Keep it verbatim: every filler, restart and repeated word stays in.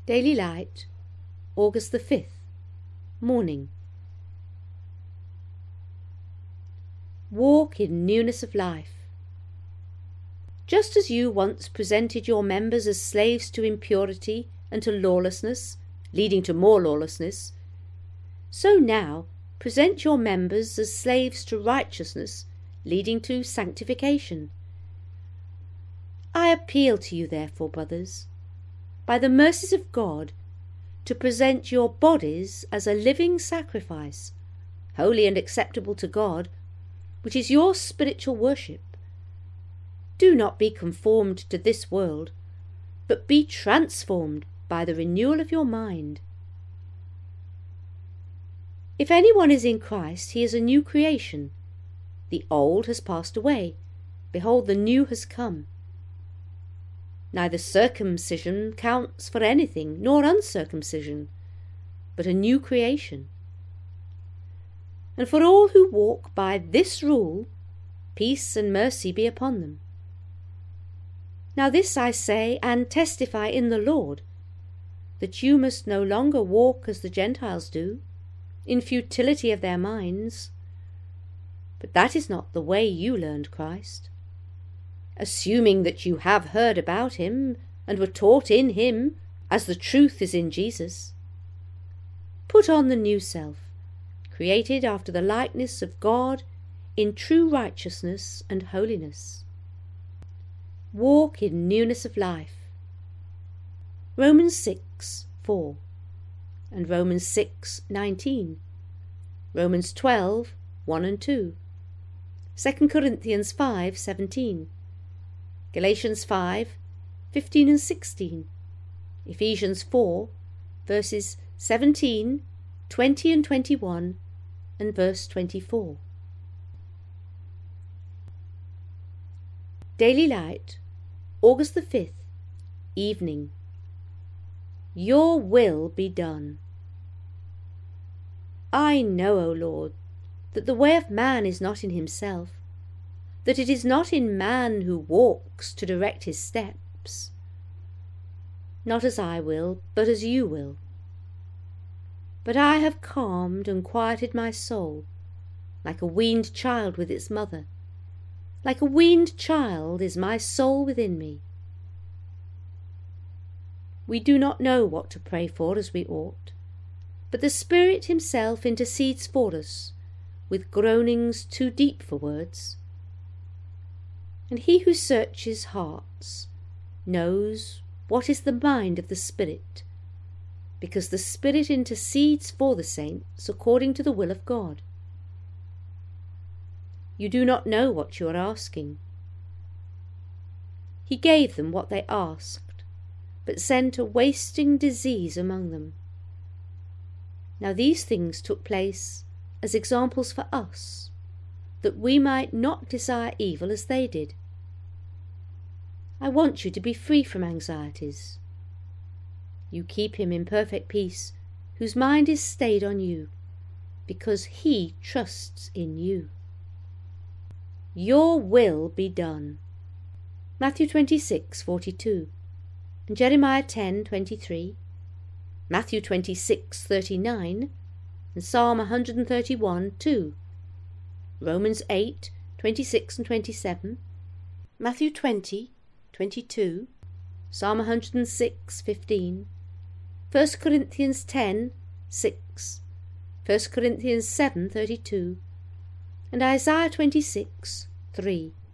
Daily Light, August the fifth, Morning. Walk in newness of life. Just as you once presented your members as slaves to impurity and to lawlessness, leading to more lawlessness, so now present your members as slaves to righteousness, leading to sanctification. I appeal to you, therefore, brothers, by the mercies of God, to present your bodies as a living sacrifice, holy and acceptable to God, which is your spiritual worship. Do not be conformed to this world, but be transformed by the renewal of your mind. If anyone is in Christ, he is a new creation. The old has passed away. Behold, the new has come. Neither circumcision counts for anything, nor uncircumcision, but a new creation. And for all who walk by this rule, peace and mercy be upon them. Now this I say and testify in the Lord, that you must no longer walk as the Gentiles do, in futility of their minds. But that is not the way you learned Christ. Assuming that you have heard about him and were taught in him, as the truth is in Jesus. Put on the new self, created after the likeness of God in true righteousness and holiness. Walk in newness of life. Romans six four and Romans six nineteen, Romans twelve one and two, Second Corinthians five seventeen, Galatians five fifteen and sixteen, Ephesians four verses seventeen, twenty and twenty-one, and verse twenty-four. Daily Light, August the fifth, Evening. Your will be done. I know, O Lord, that the way of man is not in himself, that it is not in man who walks to direct his steps. Not as I will, but as you will. But I have calmed and quieted my soul, like a weaned child with its mother. Like a weaned child is my soul within me. We do not know what to pray for as we ought, but the Spirit himself intercedes for us, with groanings too deep for words. And he who searches hearts knows what is the mind of the Spirit, because the Spirit intercedes for the saints according to the will of God. You do not know what you are asking. He gave them what they asked, but sent a wasting disease among them. Now these things took place as examples for us, that we might not desire evil as they did. I want you to be free from anxieties. You keep him in perfect peace, whose mind is stayed on you, because he trusts in you. Your will be done. Matthew twenty-six forty-two, and Jeremiah ten twenty-three, Matthew twenty-six thirty-nine, and Psalm one thirty-one two, Romans eight twenty-six and twenty-seven, Matthew twenty twenty-two, Psalm one six fifteen, First Corinthians ten six, First Corinthians seven thirty-two, and Isaiah twenty-six three.